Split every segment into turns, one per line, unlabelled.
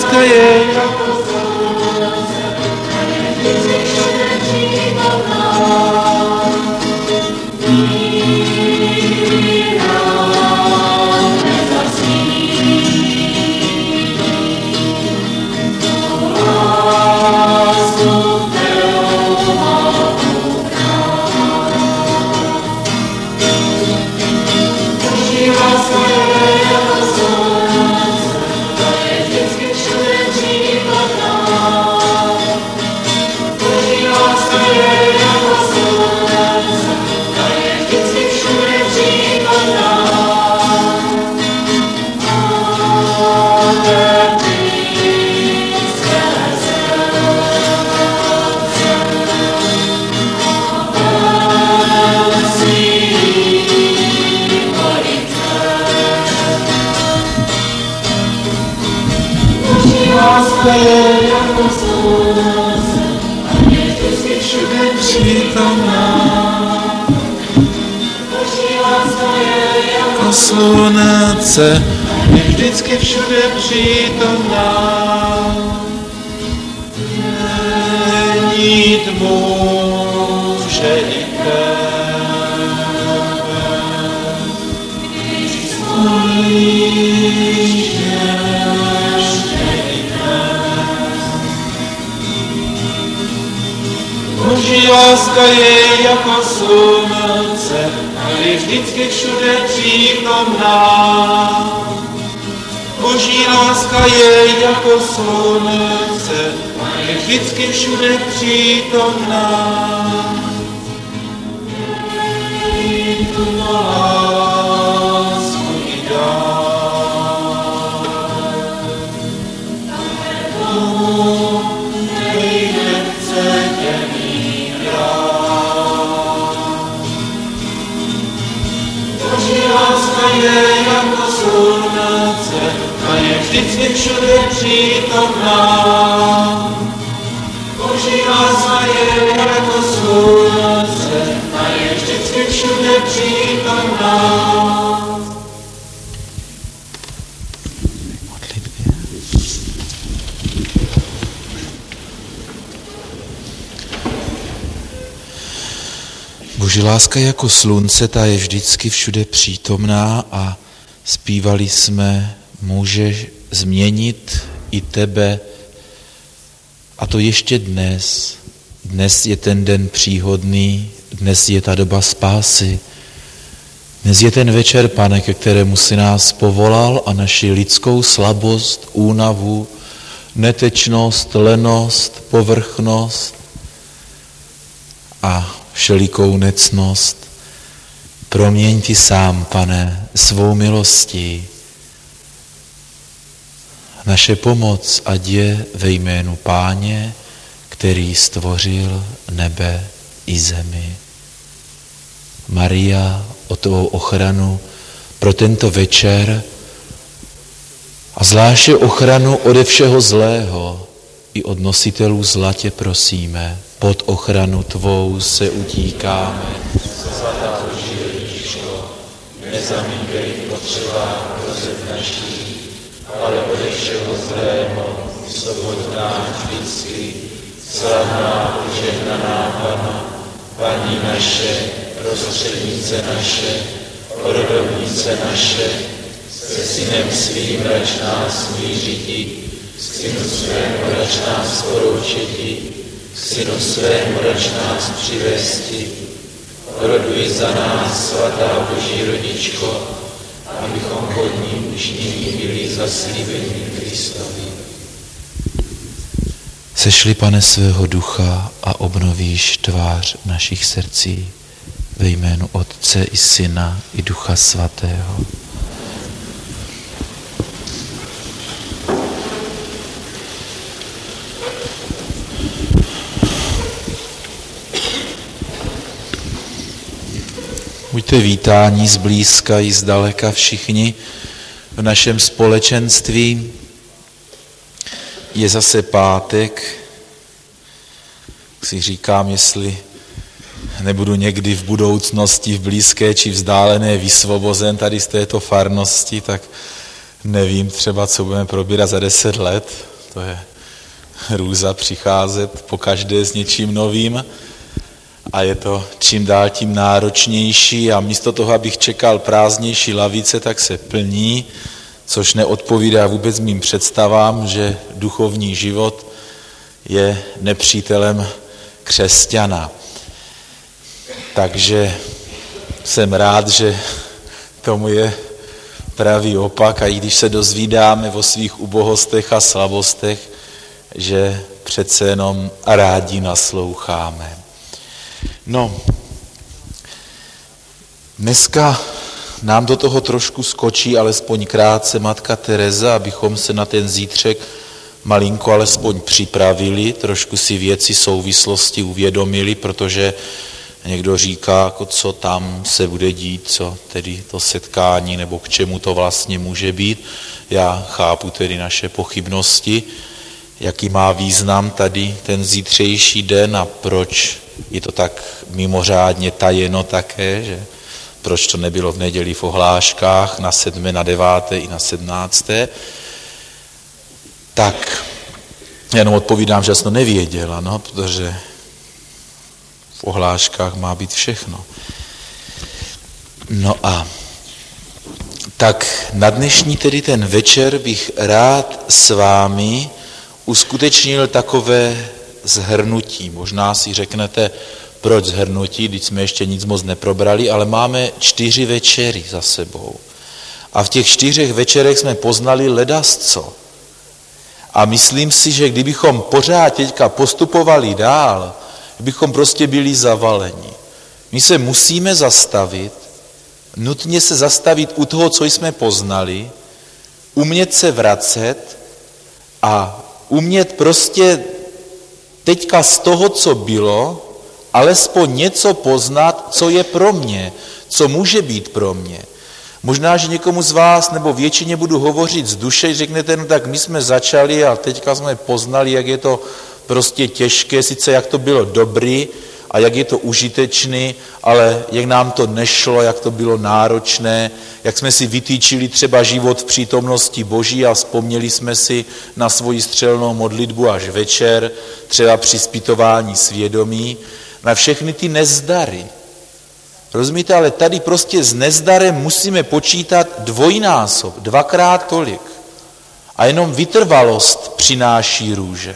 láska je jako slunce, je vždycky všude přítomná. Měnit může i tebe, když stojíš ještě i dnes. Boží láska je jako slunce, je vždycky všude přítomná. Boží láska je jako slunce, je vždycky všude přítomná. Měj tu lásku i dál. Tomu nejde chce tě mít rád. Boží láska je jako slunce a je vždycky všude přítomná. Boží láska je jako slunce a je vždycky všude přítomná. Boží láska jako slunce, ta je vždycky všude přítomná a zpívali jsme, můžeš změnit i tebe. A to ještě dnes. Dnes je ten den příhodný, dnes je ta doba spásy. Dnes je ten večer, Pane, ke kterému si nás povolal a naši lidskou slabost, únavu, netečnost, lenost, povrchnost a všelikou nectnost. Proměň ti sám, Pane, svou milostí. Naše pomoc ať je ve jménu Páně, který stvořil nebe i zemi. Maria, o tvou ochranu pro tento večer a zvláště ochranu ode všeho zlého i od nositelů zla tě prosíme. Pod ochranu tvou se utíkáme. Svatá Boží rodičko, nezamíkej v potřebách proseb našich, ale ode všeho zlého svoboď nás vždycky. Slavná, požehnaná Pana, Paní naše, prostřednice naše, porodovnice naše, se synem svým rač nás smířiti, k synu svému rač nás poroučiti, k synu svému rač nás přivesti. Oroduj za nás, svatá Boží rodičko, abychom pod ním už nyní byli zaslíbeni Kristovi. Sešli, Pane, svého ducha a obnovíš tvář našich srdcí ve jménu Otce i Syna i Ducha Svatého. Buďte vítáni zblízka i zdaleka všichni v našem společenství. Je zase pátek, si říkám, jestli nebudu někdy v budoucnosti, v blízké či vzdálené, vysvobozen tady z této farnosti, tak nevím třeba, co budeme probírat za 10 let.
to je hrůza přicházet pokaždé s něčím novým a je to čím dál tím náročnější a místo toho, abych čekal prázdnější lavice, tak se plní, což neodpovídá vůbec mým představám, že duchovní život je nepřítelem křesťana. Takže jsem rád, že tomu je pravý opak a i když se dozvídáme o svých ubohostech a slabostech, že přece jenom rádi nasloucháme. No, dneska nám do toho trošku skočí alespoň krátce matka Tereza, abychom se na ten zítřek malinko alespoň připravili, trošku si věci souvislosti uvědomili, protože někdo říká, jako co tam se bude dít, co tedy to setkání, nebo k čemu to vlastně může být. Já chápu tedy naše pochybnosti, jaký má význam tady ten zítřejší den a proč je to tak mimořádně tajeno také, že proč to nebylo v neděli v ohláškách na 7., na 9. i na 17. Tak jenom odpovídám, že jsem to nevěděla, no, protože v ohláškách má být všechno. No a tak na dnešní tedy ten večer bych rád s vámi uskutečnil takové shrnutí. Možná si řeknete, proč shrnutí, když jsme ještě nic moc neprobrali, ale máme 4 večery za sebou. A v těch 4 večerech jsme poznali ledasco. A myslím si, že kdybychom pořád teďka postupovali dál, bychom prostě byli zavaleni. My se musíme zastavit, nutně se zastavit u toho, co jsme poznali, umět se vracet a umět prostě teďka z toho, co bylo, alespoň něco poznat, co je pro mě, co může být pro mě. Možná, že někomu z vás nebo většině budu hovořit z duše, řeknete, no tak my jsme začali a teďka jsme poznali, jak je to prostě těžké, sice jak to bylo dobrý a jak je to užitečný, ale jak nám to nešlo, jak to bylo náročné, jak jsme si vytýčili třeba život v přítomnosti Boží a vzpomněli jsme si na svoji střelnou modlitbu až večer, třeba při zpytování svědomí, na všechny ty nezdary. Rozumíte, ale tady prostě s nezdarem musíme počítat dvojnásob, 2krát tolik. A jenom vytrvalost přináší růže.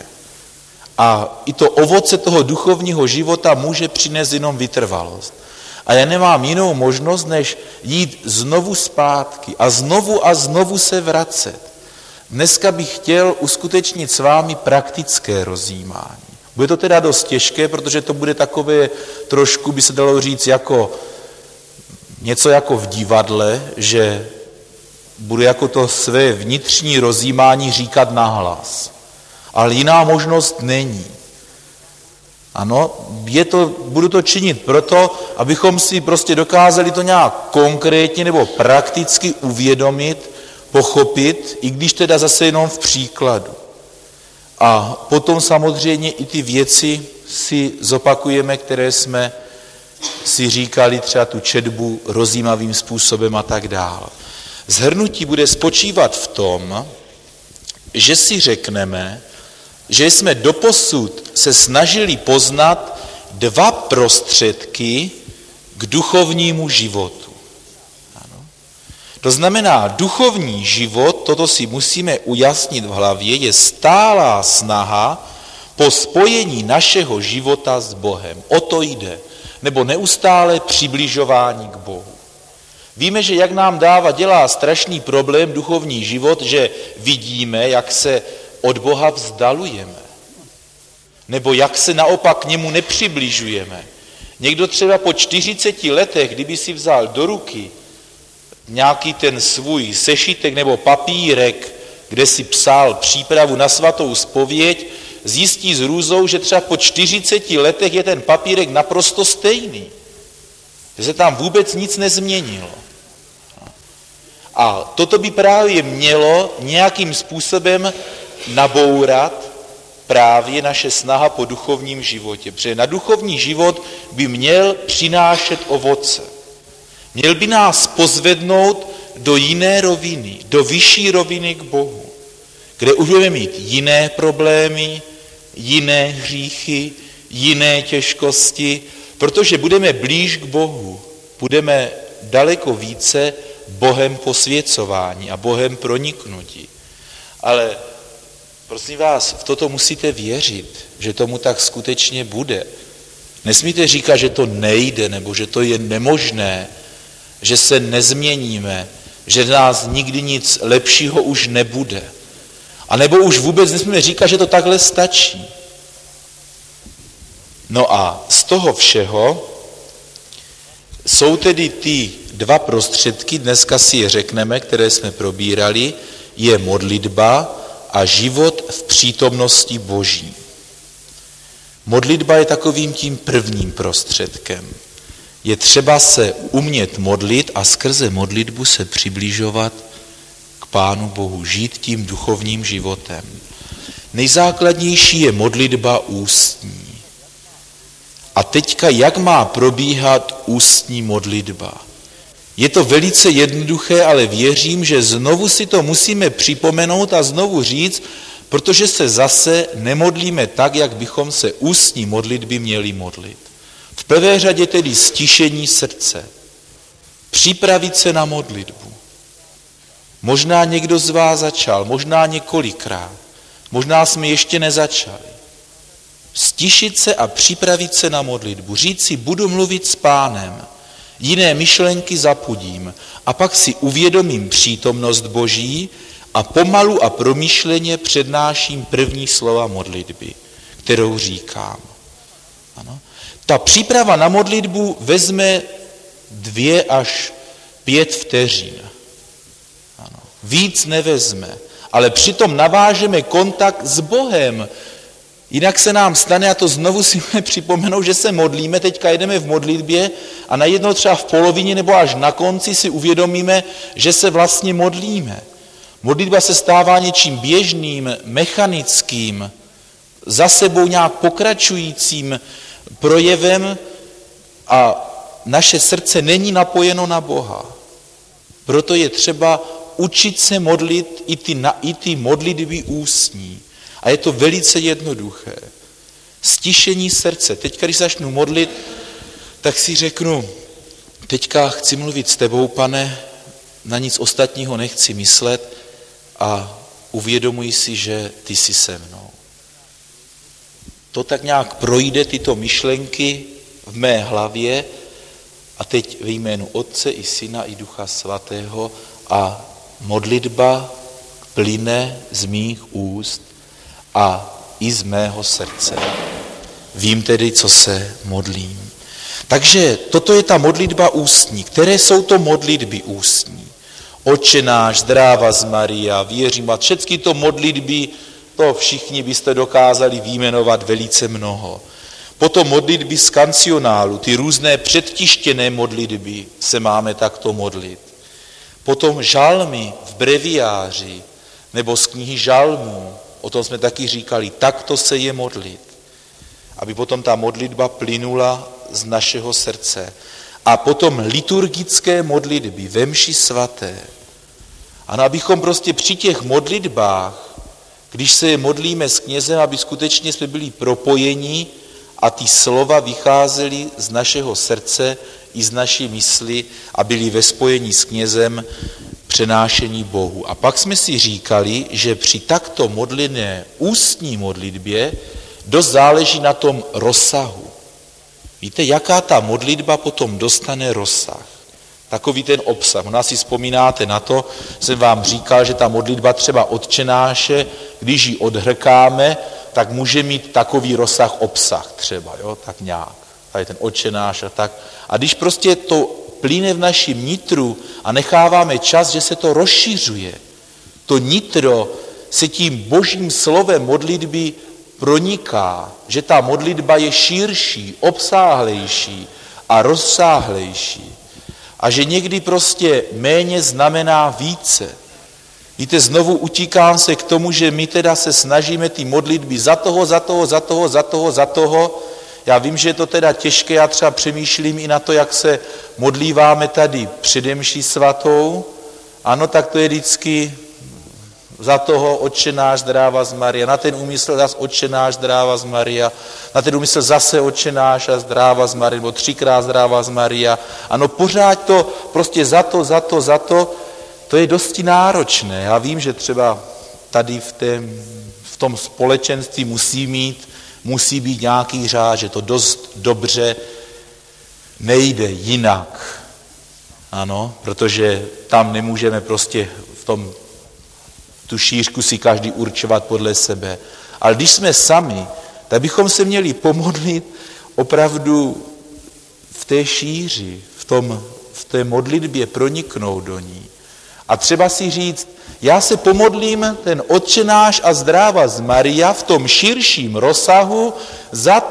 A i to ovoce toho duchovního života může přinést jenom vytrvalost. A já nemám jinou možnost, než jít znovu zpátky a znovu se vracet. Dneska bych chtěl uskutečnit s vámi praktické rozjímání. Bude to teda dost těžké, protože to bude takové trošku, by se dalo říct, jako něco jako v divadle, že budu jako to své vnitřní rozjímání říkat nahlas. Ale jiná možnost není. Ano, budu to činit proto, abychom si prostě dokázali to nějak konkrétně nebo prakticky uvědomit, pochopit, i když teda zase jenom v příkladu. A potom samozřejmě i ty věci si zopakujeme, které jsme si říkali, třeba tu četbu rozjímavým způsobem a tak dále. Shrnutí bude spočívat v tom, že si řekneme, že jsme doposud se snažili poznat 2 prostředky k duchovnímu životu. Ano. To znamená, duchovní život, toto si musíme ujasnit v hlavě, je stálá snaha po spojení našeho života s Bohem. O to jde. Nebo neustále přibližování k Bohu. Víme, že jak nám dělá strašný problém duchovní život, že vidíme, jak se od Boha vzdalujeme. Nebo jak se naopak k němu nepřibližujeme. Někdo třeba po 40 letech, kdyby si vzal do ruky nějaký ten svůj sešitek nebo papírek, kde si psal přípravu na svatou zpověď, zjistí s hrůzou, že třeba po 40 letech je ten papírek naprosto stejný. Že se tam vůbec nic nezměnilo. A toto by právě mělo nějakým způsobem nabourat právě naše snaha po duchovním životě. Protože na duchovní život by měl přinášet ovoce. Měl by nás pozvednout do jiné roviny, do vyšší roviny k Bohu. kde už budeme mít jiné problémy, jiné hříchy, jiné těžkosti, protože budeme blíž k Bohu, budeme daleko více Bohem posvěcování a Bohem proniknutí. Ale prosím vás, v toto musíte věřit, že tomu tak skutečně bude. Nesmíte říkat, že to nejde, nebo že to je nemožné, že se nezměníme, že z nás nikdy nic lepšího už nebude. A nebo už vůbec nesmíme říkat, že to takhle stačí. No a z toho všeho jsou tedy ty dva prostředky, dneska si je řekneme, které jsme probírali, je modlitba a život v přítomnosti Boží. Modlitba je takovým tím prvním prostředkem. Je třeba se umět modlit a skrze modlitbu se přibližovat k Pánu Bohu, žít tím duchovním životem. Nejzákladnější je modlitba ústní. A teďka, jak má probíhat ústní modlitba? Je to velice jednoduché, ale věřím, že znovu si to musíme připomenout a znovu říct, protože se zase nemodlíme tak, jak bychom se ústní modlitby měli modlit. V prvé řadě tedy stišení srdce. Připravit se na modlitbu. Možná někdo z vás začal, možná několikrát, možná jsme ještě nezačali. Stišit se a připravit se na modlitbu. Říct si, budu mluvit s Pánem, jiné myšlenky zapudím a pak si uvědomím přítomnost Boží a pomalu a promyšleně přednáším první slova modlitby, kterou říkám. Ano. Ta příprava na modlitbu vezme 2 až 5 vteřin. Ano. Víc nevezme, ale přitom navážeme kontakt s Bohem. Jinak se nám stane, a to znovu si můžeme připomenout, že se modlíme, teďka jedeme v modlitbě a najednou třeba v polovině nebo až na konci si uvědomíme, že se vlastně modlíme. Modlitba se stává něčím běžným, mechanickým, za sebou nějak pokračujícím projevem a naše srdce není napojeno na Boha. Proto je třeba učit se modlit i ty modlitby ústní. A je to velice jednoduché. Stišení srdce. Teďka, když začnu modlit, tak si řeknu, teďka chci mluvit s tebou, Pane, na nic ostatního nechci myslet a uvědomuji si, že ty jsi se mnou. To tak nějak projde tyto myšlenky v mé hlavě a teď ve jménu Otce i Syna i Ducha Svatého a modlitba plyne z mých úst a i z mého srdce. Vím tedy, co se modlím. Takže toto je ta modlitba ústní. Které jsou to modlitby ústní? Otče náš, zdráva Maria, věřím a všechny to modlitby, to všichni byste dokázali vyjmenovat velice mnoho. Potom modlitby z kancionálu, ty různé předtištěné modlitby se máme takto modlit. Potom žalmy v breviáři nebo z knihy žalmů, o tom jsme taky říkali, takto se je modlit, aby potom ta modlitba plynula z našeho srdce. A potom liturgické modlitby ve mši svaté. A abychom prostě při těch modlitbách, když se modlíme s knězem, aby skutečně jsme byli propojeni a ty slova vycházely z našeho srdce i z naší mysli a byli ve spojení s knězem přenášení Bohu. A pak jsme si říkali, že při takto modlené ústní modlitbě dost záleží na tom rozsahu. Víte, jaká ta modlitba potom dostane rozsah? Takový ten obsah. Možná si vzpomínáte na to, jsem vám říkal, že ta modlitba třeba Otčenáše, když ji odhrkáme, tak může mít takový rozsah obsah třeba, jo? Tak nějak. Tady ten Otčenáš a tak. A když prostě to plyne v našem nitru a necháváme čas, že se to rozšiřuje, to nitro se tím božím slovem modlitby proniká, že ta modlitba je širší, obsáhlejší a rozsáhlejší. A že někdy prostě méně znamená více. Víte, znovu utíkám se k tomu, že my teda se snažíme ty modlitby za toho. Já vím, že je to teda těžké, já třeba přemýšlím i na to, jak se modlíváme tady přede mší svatou. Ano, tak to je vždycky za toho Otče náš, zdráva Maria, na ten úmysl zase Otče náš, zdráva Maria, na ten úmysl zase Otče náš a zdráva Maria, nebo 3krát zdráva Maria. Ano, pořád to prostě za to, to je dosti náročné. Já vím, že třeba tady v tom společenství musí být nějaký řád, že to dost dobře nejde jinak. Ano, protože tam nemůžeme prostě tu šířku si každý určovat podle sebe. Ale když jsme sami, tak bychom se měli pomodlit opravdu v té šíři, v té modlitbě proniknout do ní. A třeba si říct, já se pomodlím ten Otče náš a zdráva Maria v tom širším rozsahu za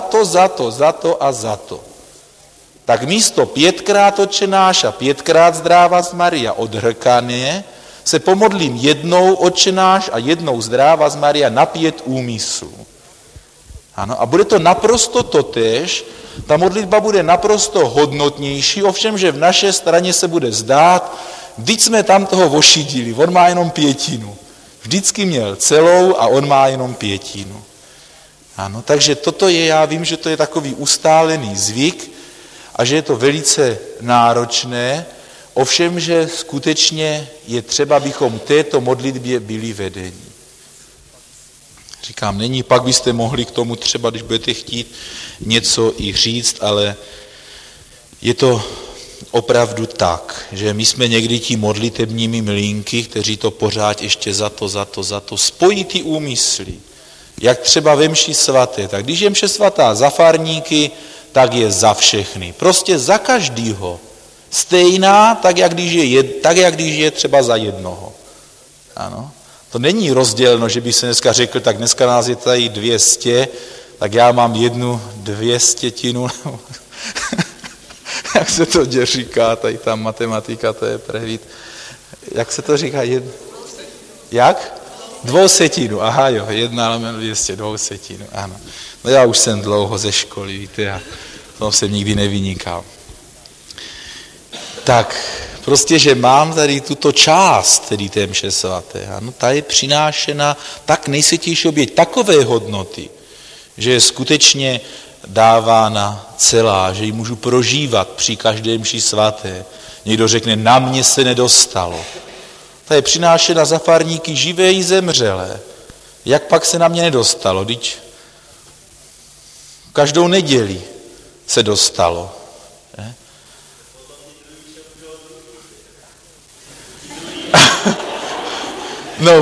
to. Tak místo 5krát Otče náš a 5krát zdráva Maria odhrkané se pomodlím jednou Otče náš a jednou zdráva Maria na 5 úmyslů. Ano, a bude to naprosto totéž, ta modlitba bude naprosto hodnotnější, ovšem, že v naší straně se bude zdát, vždyť jsme tam toho vošidili, on má jenom 5. Vždycky měl celou a on má jenom 5. Ano, takže toto je, já vím, že to je takový ustálený zvyk a že je to velice náročné, ovšem, že skutečně je třeba, abychom této modlitbě byli vedeni. Říkám, není, pak byste mohli k tomu třeba, když budete chtít něco i říct, ale je to opravdu tak, že my jsme někdy ti modlitebními mlýnky, kteří to pořád ještě za to spojí ty úmysly. Jak třeba ve mši svaté, tak když je mše svatá za farníky, tak je za všechny. Prostě za každýho. Stejná, tak jak když je třeba za jednoho. Ano. To není rozděleno, že by se dneska řekl, tak dneska nás je tady 200, tak já mám 200. Jak se to říká, tady ta matematika, to je prevít. Jak se to říká? Jak? 200. Aha jo, 1/200, 200. Ano. No já už jsem dlouho ze školy, víte, já to jsem nikdy nevynikal. Tak, prostě, že mám tady tuto část, tedy té mše svaté, ano, ta je přinášena tak nejsvětější oběť, takové hodnoty, že je skutečně dávána celá, že ji můžu prožívat při každé mši svaté. Někdo řekne, na mě se nedostalo. Ta je přinášena za farníky živé i zemřelé. Jak pak se na mě nedostalo? Vždyť každou neděli se dostalo. Ne? No,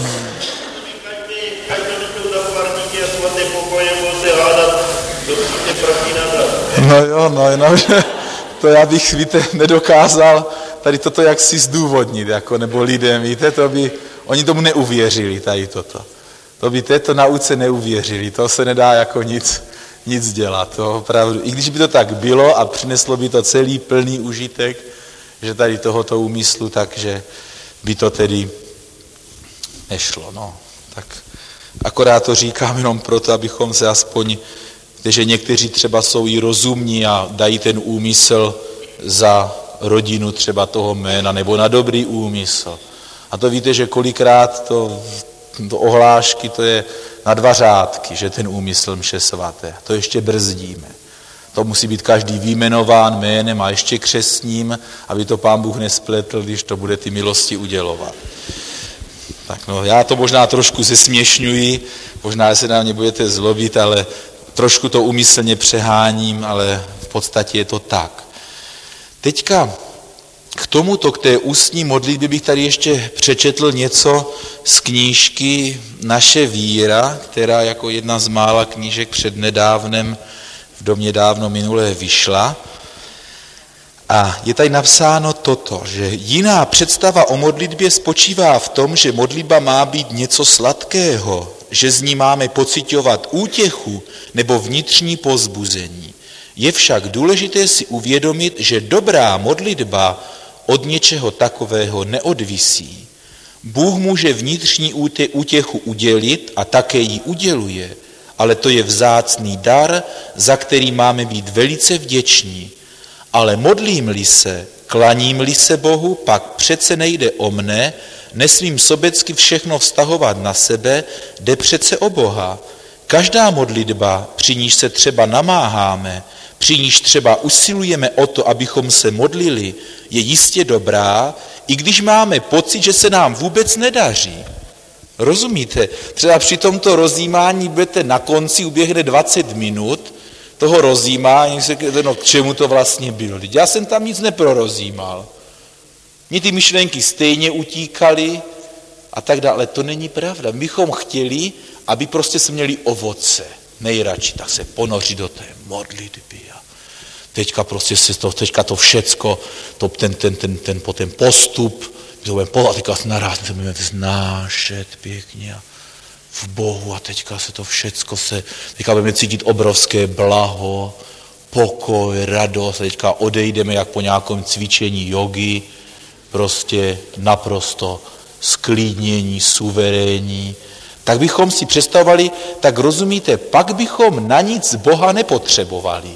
no, to já bych, víte, nedokázal tady toto jaksi zdůvodnit, jako, nebo lidem, víte, oni tomu neuvěřili, tady toto. To by této nauce neuvěřili, to se nedá jako nic dělat, to opravdu. I když by to tak bylo a přineslo by to celý plný užitek, že tady tohoto úmyslu, takže by to tedy nešlo, no. Tak akorát to říkám jenom proto, abychom se aspoň, že někteří třeba jsou i rozumní a dají ten úmysl za rodinu třeba toho jména nebo na dobrý úmysl. A to víte, že kolikrát to ohlášky, to je na 2 řádky, že ten úmysl mše svaté. To ještě brzdíme. To musí být každý vyjmenován jménem a ještě křestním, aby to Pán Bůh nespletl, když to bude ty milosti udělovat. Tak no, já to možná trošku zesměšňuji, možná se na mě budete zlobit, ale trošku to úmyslně přeháním, ale v podstatě je to tak. Teďka k té ústní modlitbě bych tady ještě přečetl něco z knížky Naše víra, která jako jedna z mála knížek přednedávnem v domě dávno minulé vyšla. A je tady napsáno toto, že jiná představa o modlitbě spočívá v tom, že modlitba má být něco sladkého, že z ní máme pociťovat útěchu nebo vnitřní povzbuzení. Je však důležité si uvědomit, že dobrá modlitba od něčeho takového neodvisí. Bůh může vnitřní útěchu udělit a také ji uděluje, ale to je vzácný dar, za který máme být velice vděční. Ale modlím-li se, Klaním-li se Bohu, pak přece nejde o mne, nesmím sobecky všechno vztahovat na sebe, jde přece o Boha. Každá modlitba, při níž se třeba namáháme, při níž třeba usilujeme o to, abychom se modlili, je jistě dobrá, i když máme pocit, že se nám vůbec nedaří. Rozumíte? Třeba při tomto rozjímání budete na konci, uběhne 20 minut toho rozjímání, no k čemu to vlastně bylo. Já jsem tam nic neprorozímal. Mně ty myšlenky stejně utíkaly a tak dále. To není pravda. My bychom chtěli, aby prostě jsme měli ovoce. Nejradši tak se ponořit do té modlitby. A teďka prostě teďka to všecko, ten postup, a teďka naraz budeme vznášet pěkně v Bohu a teďka se to všecko teďka budeme cítit obrovské blaho, pokoj, radost a teďka odejdeme jak po nějakém cvičení jogy, prostě naprosto sklidnění, suverénní. Tak bychom si představovali, tak rozumíte, pak bychom na nic Boha nepotřebovali.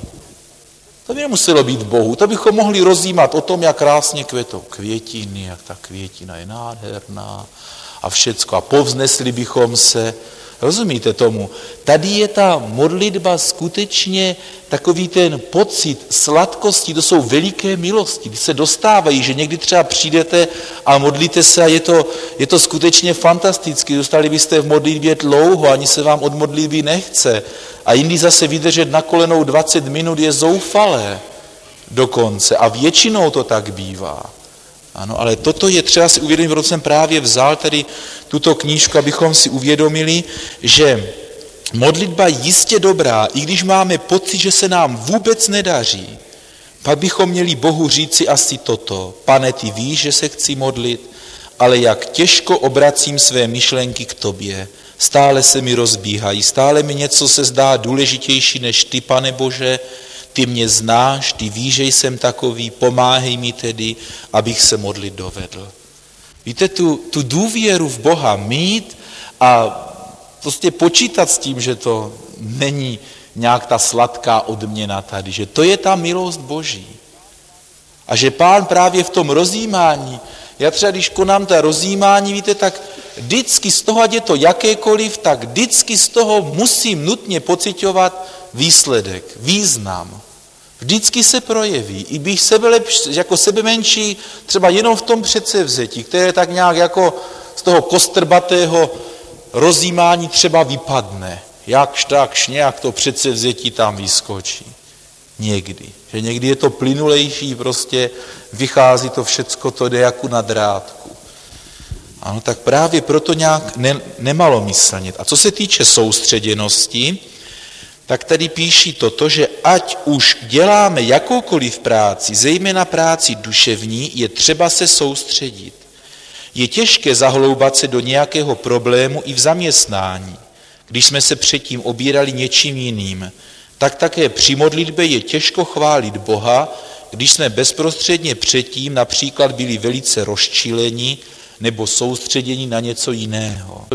To by nemuselo být Bohu, to bychom mohli rozjímat o tom, jak krásně kvetou květiny, jak ta květina je nádherná a všecko. A povznesli bychom se, rozumíte tomu? Tady je ta modlitba skutečně takový ten pocit sladkosti, to jsou veliké milosti, když se dostávají, že někdy třeba přijdete a modlíte se a je to skutečně fantastické. Dostali byste v modlitbě dlouho, ani se vám od modlitby nechce. A jindy zase vydržet na kolenou 20 minut je zoufalé dokonce. A většinou to tak bývá. Ano, ale toto je třeba si uvědomit, proto jsem právě vzal tady tuto knížku, abychom si uvědomili, že modlitba je jistě dobrá, i když máme pocit, že se nám vůbec nedaří. Pak bychom měli Bohu říci asi toto. Pane, ty víš, že se chci modlit, ale jak těžko obracím své myšlenky k tobě. Stále se mi rozbíhají, stále mi něco se zdá důležitější než ty, Pane Bože. Ty mě znáš, ty víš, že jsem takový, pomáhej mi tedy, abych se modlit dovedl. Víte, tu důvěru v Boha mít a prostě počítat s tím, že to není nějak ta sladká odměna tady, že to je ta milost Boží. A že Pán právě v tom rozjímání, já třeba když konám ta rozjímání, víte, tak vždycky z toho, ať je to jakékoliv, tak vždycky z toho musím nutně pociťovat výsledek, význam. Vždycky se projeví. I bych jako sebemenší, třeba jenom v tom předsevzetí, které tak nějak jako z toho kostrbatého rozjímání třeba vypadne. Jakž takž nějak to předsevzetí tam vyskočí. Někdy. Že někdy je to plynulejší, prostě vychází to všecko, to jde jako na drátku. Ano, tak právě proto nějak nemalomyslnit. A co se týče soustředěnosti, tak tady píší toto, že ať už děláme jakoukoliv práci, zejména práci duševní, je třeba se soustředit. Je těžké zahloubat se do nějakého problému i v zaměstnání. Když jsme se předtím obírali něčím jiným, tak také při modlitbě je těžko chválit Boha, když jsme bezprostředně předtím například byli velice rozčileni nebo soustředěni na něco jiného.